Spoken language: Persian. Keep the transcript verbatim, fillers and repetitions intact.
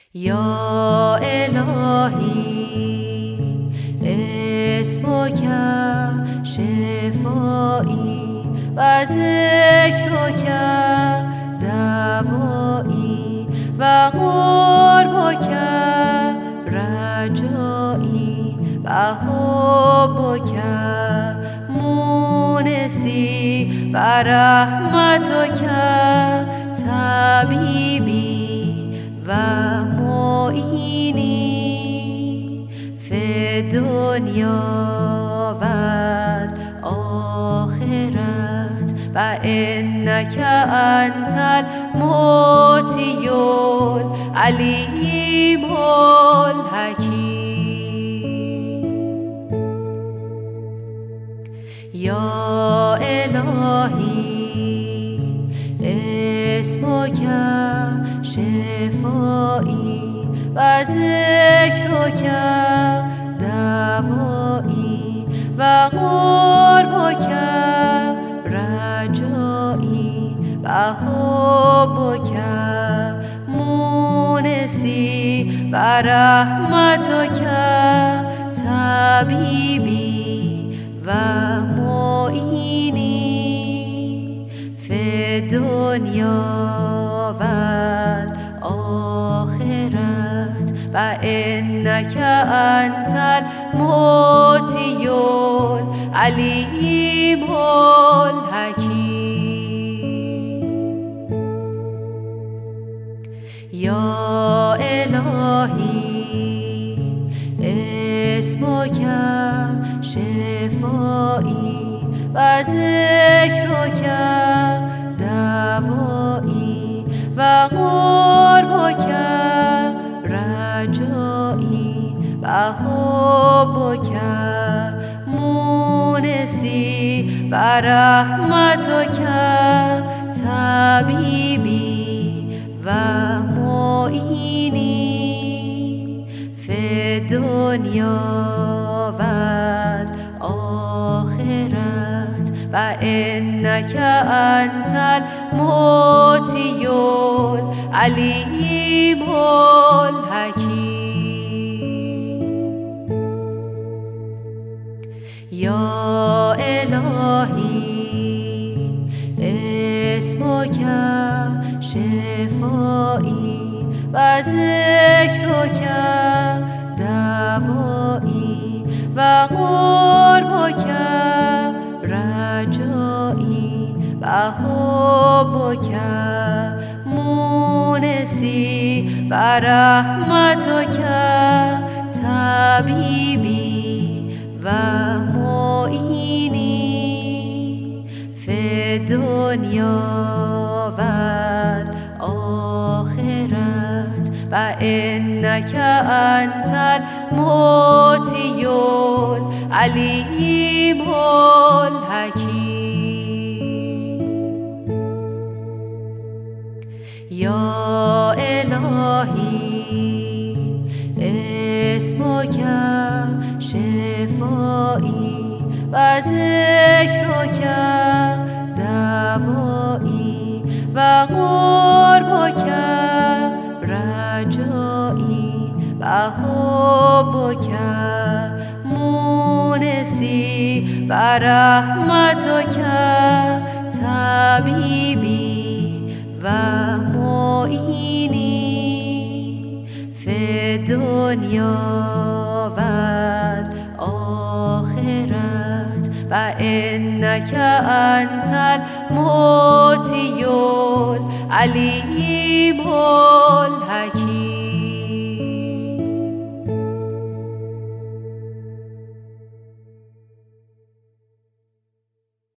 یا الهی اسمک شفایی و ذکرک دوایی و قربک رجایی و حبک مونسی و رحمتک طبیبی و معینی فی دنیا و آخرت و انک انت المعطی العلیم الحکیم. یا الهی اسمک شفایی و ذکرک دوایی و قربک رجایی و حبک مونسی و رحمتک طبیبی و معینی فی دنیا و آخرت و انک انت المعطی العلیم الحکیم. یا الهی اسمک شفایی و ذکرک دوایی و قربک رجایی و حبک مونسی و رحمتک طبیبی و معینی فی دنیا و آخرت و انک انت المعطی العلیم الحکیم. یا الهی اسمک شفایی و ذکرک دوایی و قربک رجایی و حبک مونسی و رحمتک طبیبی و معینی فی دنیا و آخرت و انک انت المعطی العلیم الحکیم. یا الهی اسمک شفایی و ذکرک دوایی و قربک رجایی و حبک مونسی و رحمتک طبیبی و معینی فی دنیا و آخرت و انک انت المعطی العلیم الحکیم.